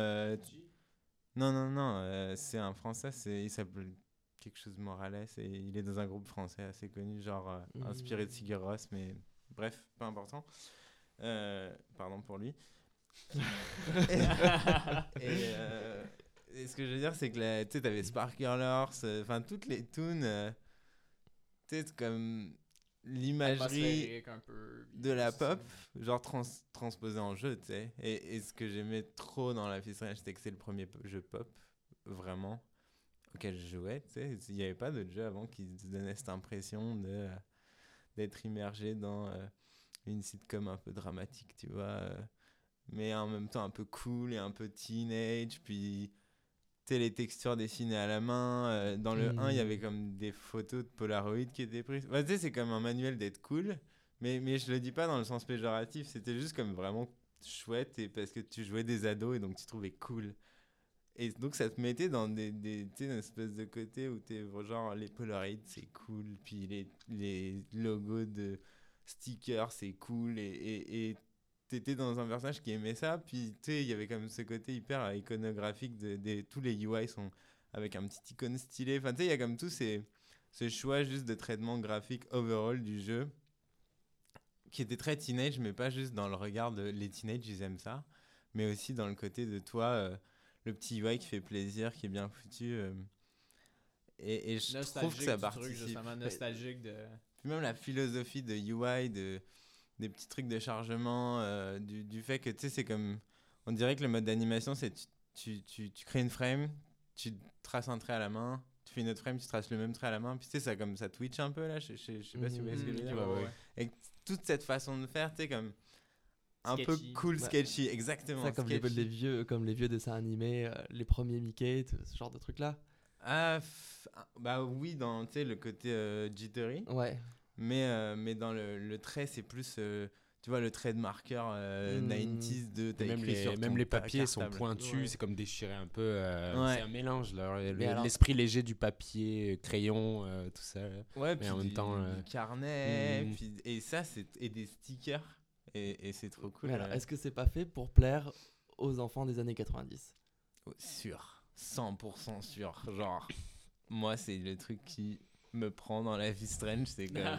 Non, c'est un français, il s'appelle quelque chose Morales et il est dans un groupe français assez connu, genre inspiré de Sigur Rós, mais bref, pas important. Pardon pour lui. Et ce que je veux dire, c'est que tu sais, t'avais Sparklers, enfin toutes les tunes, tu sais, comme l'imagerie un peu de la pop, genre transposée en jeu, tu sais. Et ce que j'aimais trop dans Life is Strange, c'était que c'est le premier jeu pop, vraiment, auquel je jouais, tu sais. Il n'y avait pas d'autre jeu avant qui te donnait cette impression d'être immergé dans une sitcom un peu dramatique, tu vois. Mais en même temps un peu cool et un peu teenage, puis... Tu sais, les textures dessinées à la main. Dans le 1, il y avait comme des photos de Polaroid qui étaient prises. Tu sais, c'est comme un manuel d'être cool. Mais je le dis pas dans le sens péjoratif. C'était juste comme vraiment chouette et parce que tu jouais des ados et donc tu trouvais cool. Et donc ça te mettait dans tu sais, une espèce de côté où t'es genre les Polaroid, c'est cool. Puis les logos de stickers, c'est cool. Et t'étais dans un personnage qui aimait ça, puis tu sais, il y avait comme ce côté hyper iconographique tous les UI sont avec un petit icône stylé, enfin tu sais, il y a comme tous ces choix juste de traitement graphique overall du jeu qui était très teenage, mais pas juste dans le regard de les teenagers, ils aiment ça, mais aussi dans le côté de toi, le petit UI qui fait plaisir, qui est bien foutu, et je trouve que ça participe. Justement nostalgique de... Puis même la philosophie de UI, des petits trucs de chargement, du fait que tu sais, c'est comme. On dirait que le mode d'animation, c'est tu crées une frame, tu traces un trait à la main, tu fais une autre frame, tu traces le même trait à la main, puis tu sais, ça twitch un peu là, je sais pas si vous voyez ce que je veux dire. Ouais. Et toute cette façon de faire, tu sais, comme. Un Sketchy. peu cool, sketchy, exactement. Ça, comme les vieux dessins animés, les premiers Mickey, ce genre de trucs là. Bah oui, dans le côté jittery. Ouais. Mais dans le trait, c'est plus, tu vois, le trait de marqueur 90s de t'as écrit sur même ton les papiers sont cartable. pointus, Ouais. c'est comme déchiré un peu. Ouais. C'est un mélange, là. alors- L'esprit léger du papier, crayon, tout ça. Ouais, Mais puis en même temps, du carnet, Mm. puis, et ça, et des stickers, et c'est trop cool. Mais alors, est-ce que c'est pas fait pour plaire aux enfants des années 90 ? Sûr, 100% sûr. Genre, moi, c'est le truc qui me prend dans Life is Strange, c'est comme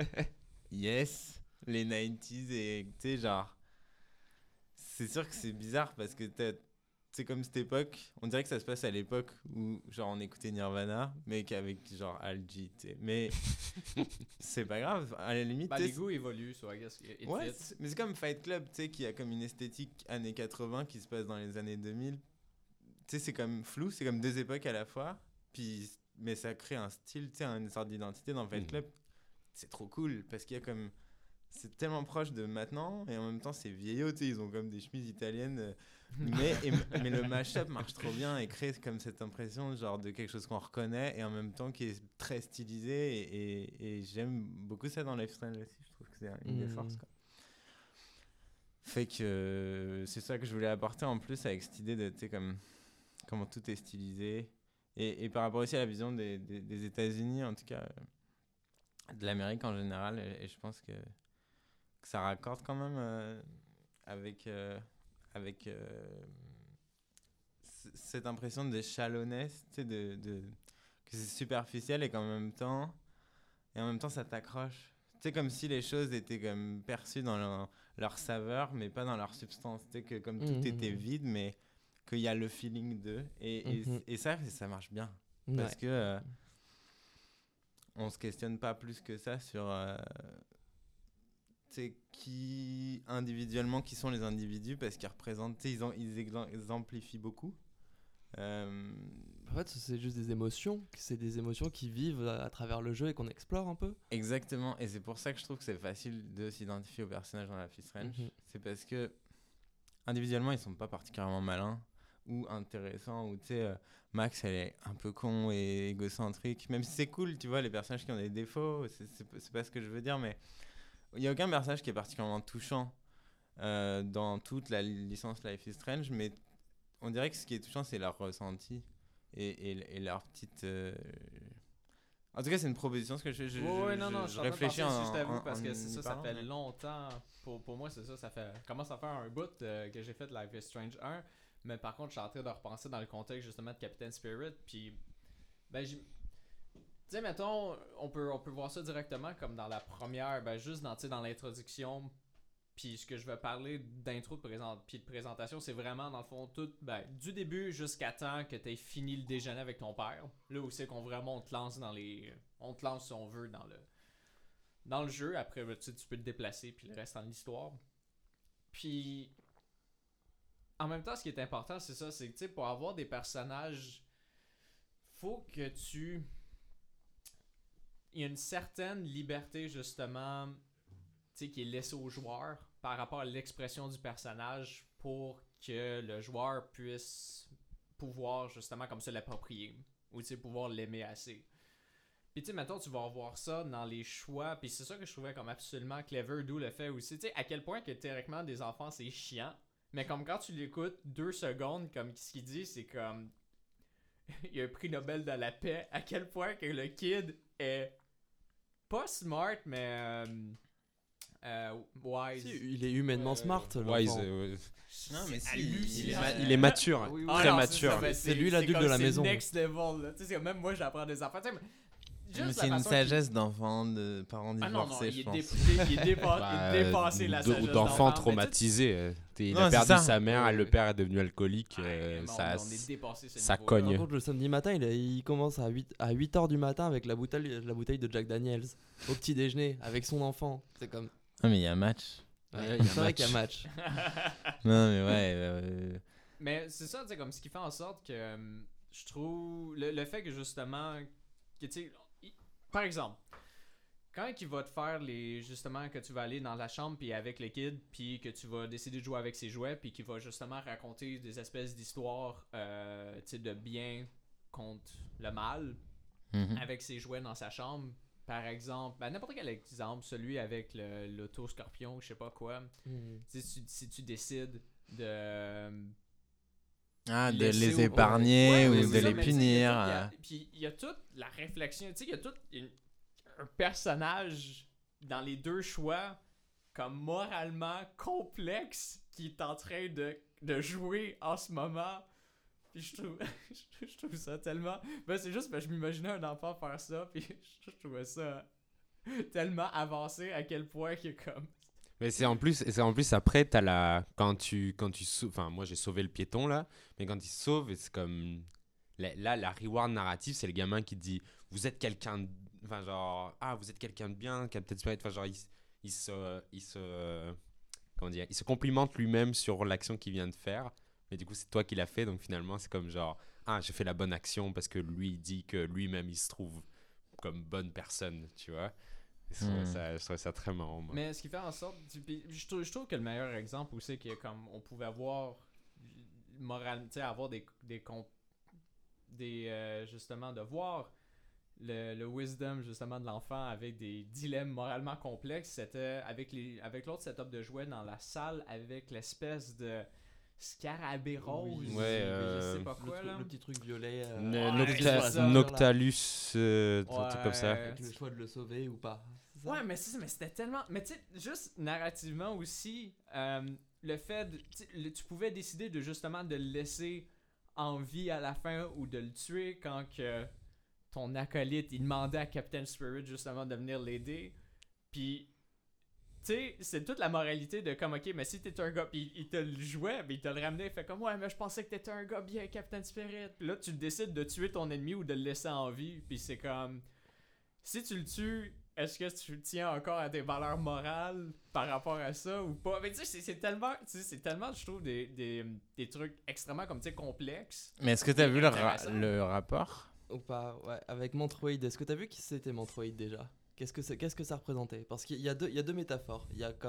yes, les 90s, et tu sais, genre, c'est sûr que c'est bizarre parce que c'est comme cette époque, on dirait que ça se passe à l'époque où genre on écoutait Nirvana, mais qu'avec genre Al G, tu sais. Mais c'est pas grave, à la limite. Les goûts évoluent, so I guess it Ouais, fits. mais c'est comme Fight Club, tu sais, qui a comme une esthétique années 80 qui se passe dans les années 2000. Tu sais, c'est comme flou, c'est comme deux époques à la fois, puis mais ça crée un style, tu sais, une sorte d'identité dans Fight Club. C'est trop cool parce qu'il y a comme c'est tellement proche de maintenant et en même temps c'est vieillot, tu sais, ils ont comme des chemises italiennes, mais le mashup marche trop bien et crée comme cette impression genre de quelque chose qu'on reconnaît et en même temps qui est très stylisé et j'aime beaucoup ça dans Life is Strange aussi, je trouve que c'est une des forces, quoi. Fait que c'est ça que je voulais apporter en plus avec cette idée de, tu sais, comme comment tout est stylisé et par rapport aussi à la vision des États-Unis, en tout cas de l'Amérique en général, et je pense que ça raccorde quand même avec cette impression de shallowness, tu sais, que c'est superficiel et en même temps ça t'accroche. Tu sais, comme si les choses étaient comme perçues dans leur saveur, mais pas dans leur substance. Tu sais, que comme tout était vide, mais qu'il y a le feeling d'eux. Et ça marche bien. Parce que on se questionne pas plus que ça sur qui individuellement qui sont les individus, parce qu'ils représentent, ils exemplifient beaucoup. En fait, c'est juste des émotions, c'est des émotions qui vivent à travers le jeu et qu'on explore un peu. Exactement, et c'est pour ça que je trouve que c'est facile de s'identifier au personnage dans Life is Strange. C'est parce que individuellement, ils sont pas particulièrement malins ou intéressants. Ou tu sais, Max, elle est un peu con et égocentrique. Même si c'est cool, tu vois, les personnages qui ont des défauts, c'est pas ce que je veux dire, mais il y a aucun personnage qui est particulièrement touchant dans toute la licence Life is Strange, mais on dirait que ce qui est touchant, c'est leur ressenti et leur petite. En tout cas, c'est une proposition, parce que je réfléchis juste à vous parce que c'est ça, ça parlant, fait mais... longtemps. Pour moi, c'est ça, ça commence à faire un bout que j'ai fait de Life is Strange 1. Mais par contre, je suis en train de repenser dans le contexte justement de Captain Spirit. Puis, ben, tu sais, mettons, on peut voir ça directement comme dans la première, ben, juste dans l'introduction. Puis ce que je veux parler d'intro puis de présentation, c'est vraiment dans le fond tout, ben, du début jusqu'à temps que tu aies fini le déjeuner avec ton père. Là où c'est qu'on vraiment on te lance si on veut dans le jeu. Après, ben, tu peux te déplacer puis le reste dans l'histoire. Puis en même temps, ce qui est important, c'est ça, c'est que tu sais, pour avoir des personnages, faut que il y a une certaine liberté justement, tu sais, qui est laissée aux joueurs par rapport à l'expression du personnage pour que le joueur puisse pouvoir justement comme ça l'approprier ou tu sais pouvoir l'aimer assez. Puis tu sais, mettons, tu vas voir ça dans les choix, puis c'est ça que je trouvais comme absolument clever, d'où le fait aussi, tu sais, à quel point que théoriquement des enfants c'est chiant, mais comme quand tu l'écoutes 2 secondes, comme ce qu'il dit, c'est comme il y a un prix Nobel de la paix, à quel point que le kid est pas smart, mais wise. Si, il est humainement smart, Wise, l'enfant. Non, mais si, il est mature, Oui, très non, mature. ça, mais C'est lui l'adulte comme de la c'est maison. Next level, là. Tu sais, même moi j'apprends des affaires. Tu sais, Mais juste c'est la une façon sagesse d'enfant, de parents qu'il- Ah non, non, divorcés, il je est, pense. il est dépassé la sagesse d'enfants d'enfant, traumatisés. Il Non, a c'est perdu ça. sa mère, le père est devenu alcoolique. Ouais, Ça, on est dépassé ce ça niveau-là. cogne. Par contre, le samedi matin, il commence à 8h du matin avec la bouteille de Jack Daniels au petit déjeuner avec son enfant. C'est comme. Ah, mais il y a un match. Ouais, il y a un c'est vrai match. qu'il y a match. Non, mais ouais. Mais c'est ça, tu sais, comme ce qui fait en sorte que je trouve le fait que justement, que tu sais, par exemple, quand il va te faire justement que tu vas aller dans la chambre puis avec le kid puis que tu vas décider de jouer avec ses jouets puis qu'il va justement raconter des espèces d'histoires tu sais, de bien contre le mal Mhm. avec ses jouets dans sa chambre. Par exemple, ben n'importe quel exemple, celui avec l'auto-scorpion, je sais pas quoi. Tu sais, si tu décides de Ah, de laisser les au- épargner Ouais, ou mais de c'est ça, les mais tu sais, punir. Puis il y a toute la réflexion, tu sais, il y a tout un personnage dans les deux choix comme moralement complexe qui est en train de jouer en ce moment. Puis je trouve, je trouve ça tellement... Ben c'est juste parce que je m'imaginais un enfant faire ça, puis je trouvais ça tellement avancé à quel point que comme... Mais c'est en plus après t'as quand tu enfin moi j'ai sauvé le piéton là, mais quand il sauve c'est comme la reward narrative, c'est le gamin qui dit vous êtes quelqu'un enfin genre vous êtes quelqu'un de bien, Captain Spirit, enfin genre il se comment dire, il se complimente lui-même sur l'action qu'il vient de faire, mais du coup c'est toi qui l'as fait, donc finalement c'est comme genre j'ai fait la bonne action parce que lui il dit que lui-même il se trouve comme bonne personne, tu vois. Je trouvais ça très marrant, moi. Mais ce qui fait en sorte... Je trouve que le meilleur exemple aussi, c'est que comme on pouvait avoir moral, tu sais, avoir justement de voir le wisdom justement de l'enfant avec des dilemmes moralement complexes, c'était avec l'autre setup de jouets dans la salle avec l'espèce de scarabée rose, Ouais, je sais pas quoi là. Le petit truc violet. c'est ça. Noctalus, un truc comme ça. Avec le choix de le sauver ou pas. C'est ça? Ouais, mais c'était tellement... Mais tu sais, juste narrativement aussi, le fait... Tu pouvais décider de justement de le laisser en vie à la fin ou de le tuer quand que ton acolyte, il demandait à Captain Spirit justement de venir l'aider. Puis, tu sais, c'est toute la moralité de comme, ok, mais si t'es un gars, puis il te le jouait, mais il te le ramenait, il fait comme, ouais, mais je pensais que t'étais un gars bien, Captain Spirit. Puis là, tu décides de tuer ton ennemi ou de le laisser en vie, puis c'est comme... Si tu le tues... Est-ce que tu tiens encore à tes valeurs morales par rapport à ça ou pas? Mais tu sais, c'est tellement, je trouve, des trucs extrêmement comme, tu sais, complexes. Mais est-ce que tu as vu le Intéressant. rapport? Ou pas, ouais. Avec Metroid, est-ce que t'as vu qui c'était Metroid déjà? Qu'est-ce que ça représentait? Parce qu'il y a deux métaphores. Il y a comme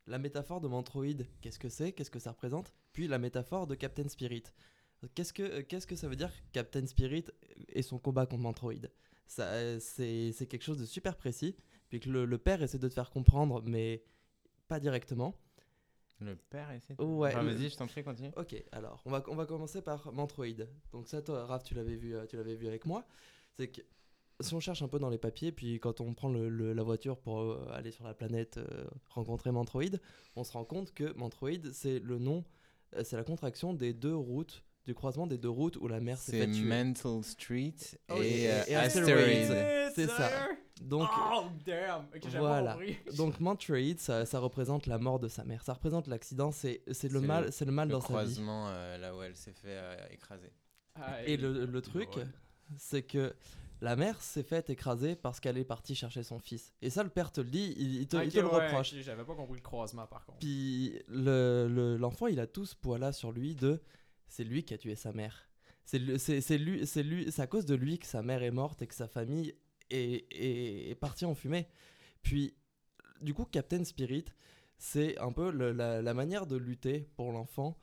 la métaphore de Mantroid, qu'est-ce que c'est, qu'est-ce que ça représente, puis la métaphore de Captain Spirit. Qu'est-ce que ça veut dire Captain Spirit et son combat contre Mantroid? C'est quelque chose de super précis, puis que le père essaie de te faire comprendre, mais pas directement. Le père essaie de... Ouais, vas-y, je t'en prie, continue. Ok, alors on va commencer par Mantroid. Donc ça, toi, Raph, tu l'avais vu avec moi. C'est que si on cherche un peu dans les papiers, puis quand on prend la voiture pour aller sur la planète rencontrer Mantroid, on se rend compte que Mantroid, c'est le nom, c'est la contraction des deux routes, du croisement des deux routes où la mer s'est C'est fait tuer. Mental Street Oh, et Asteroid. Asteroid. C'est ça. Donc, Oh damn! Ok, j'avais voilà. compris. donc Mantroid, ça représente la mort de sa mère. Ça représente l'accident, c'est le mal, c'est le mal Le dans sa vie. croisement là où elle s'est fait écraser. Et le truc, c'est que la mère s'est faite écraser parce qu'elle est partie chercher son fils. Et ça, le père te le dit, il te le reproche. Okay, j'avais pas compris le croisement par contre. Puis l'enfant, il a tout ce poids-là sur lui de c'est lui qui a tué sa mère. C'est à cause de lui que sa mère est morte et que sa famille est partie en fumée. Puis, du coup, Captain Spirit, c'est un peu la manière de lutter pour l'enfant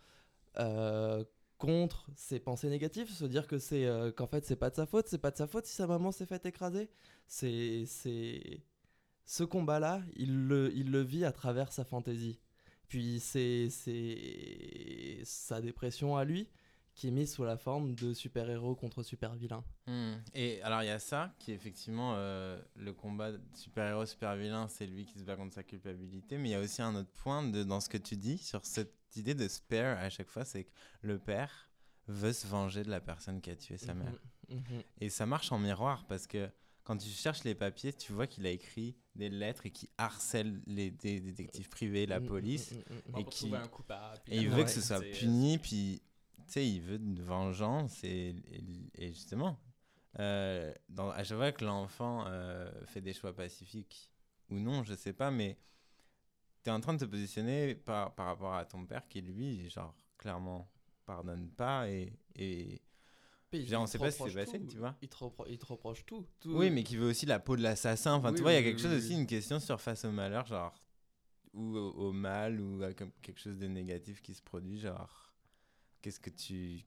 contre ses pensées négatives, se dire que qu'en fait c'est pas de sa faute si sa maman s'est faite écraser. C'est ce combat-là, il le vit à travers sa fantaisie. Puis c'est sa dépression à lui qui est mise sous la forme de super-héros contre super-vilains. Et alors il y a ça qui est effectivement le combat de super-héros, super-vilain, c'est lui qui se bat contre sa culpabilité, mais il y a aussi un autre point dans ce que tu dis sur cette idée de spare à chaque fois, c'est que le père veut se venger de la personne qui a tué sa mère. Et ça marche en miroir parce que quand tu cherches les papiers, tu vois qu'il a écrit des lettres et qui harcèle des détectives privés, la police, et trouver un coupable. Et il veut que ce soit puni, puis tu sais, il veut une vengeance et justement, à chaque fois que l'enfant fait des choix pacifiques ou non, je sais pas, mais t'es en train de te positionner par rapport à ton père qui lui, genre, clairement pardonne pas et genre, on sait pas ce qui s'est passé, tu vois. Il te reproche tout. Oui, mais qui veut aussi la peau de l'assassin. Enfin, tu vois, il y a quelque chose aussi, une question sur face au malheur, genre, ou au mal, ou à quelque chose de négatif qui se produit, genre, est-ce que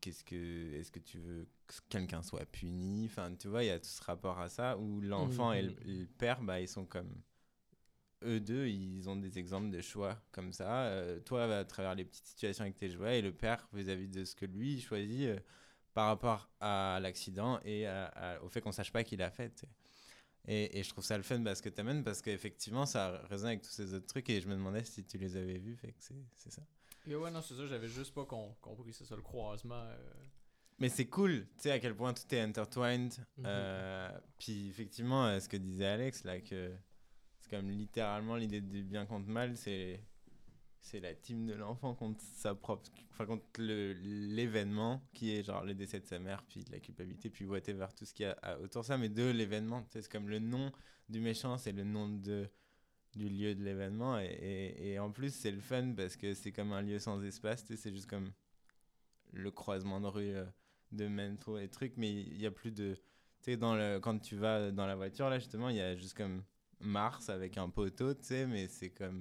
tu veux que quelqu'un soit puni? Enfin, tu vois, il y a tout ce rapport à ça, où l'enfant et le père, bah, ils sont comme... Eux deux, ils ont des exemples de choix comme ça. Toi, à travers les petites situations avec tes jouets, et le père vis-à-vis de ce que lui il choisit par rapport à l'accident et au fait qu'on sache pas qui l'a fait. Et je trouve ça le fun parce que t'amènes, parce qu'effectivement, ça résonne avec tous ces autres trucs et je me demandais si tu les avais vus, fait que c'est ça. Et ouais, non, c'est ça, j'avais juste pas compris, c'est ça, le croisement. Mais c'est cool, tu sais, à quel point tout est intertwined. Puis effectivement, ce que disait Alex, là, que c'est comme littéralement l'idée du bien contre mal, c'est la team de l'enfant contre sa propre, enfin contre l'événement qui est genre le décès de sa mère, puis de la culpabilité, puis whatever, tout ce qu'il y a autour de ça, mais de l'événement, tu sais, c'est comme le nom du méchant, c'est le nom du lieu de l'événement, et en plus c'est le fun parce que c'est comme un lieu sans espace, tu sais, c'est juste comme le croisement de rue de Mental et trucs, mais il y a plus de, tu sais, quand tu vas dans la voiture là justement, il y a juste comme Mars avec un poteau, tu sais, mais c'est comme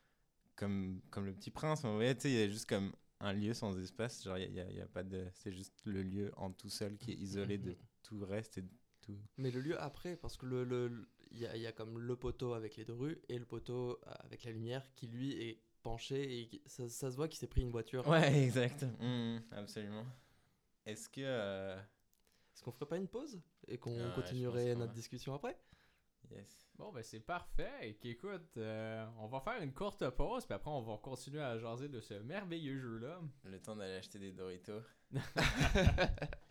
le Petit Prince, vous voyez, tu sais, il y a juste comme un lieu sans espace, genre il y a pas de, c'est juste le lieu en tout seul qui est isolé de tout le reste et de tout. Mais le lieu après, parce que il y a comme le poteau avec les deux rues et le poteau avec la lumière qui lui est penché et ça se voit qu'il s'est pris une voiture. Ouais, exact. Absolument. Est-ce qu'on ferait pas une pause et qu'on continuerait notre discussion après? Yes. Bon, ben c'est parfait. Et écoute, on va faire une courte pause, puis après on va continuer à jaser de ce merveilleux jeu-là. Le temps d'aller acheter des Doritos.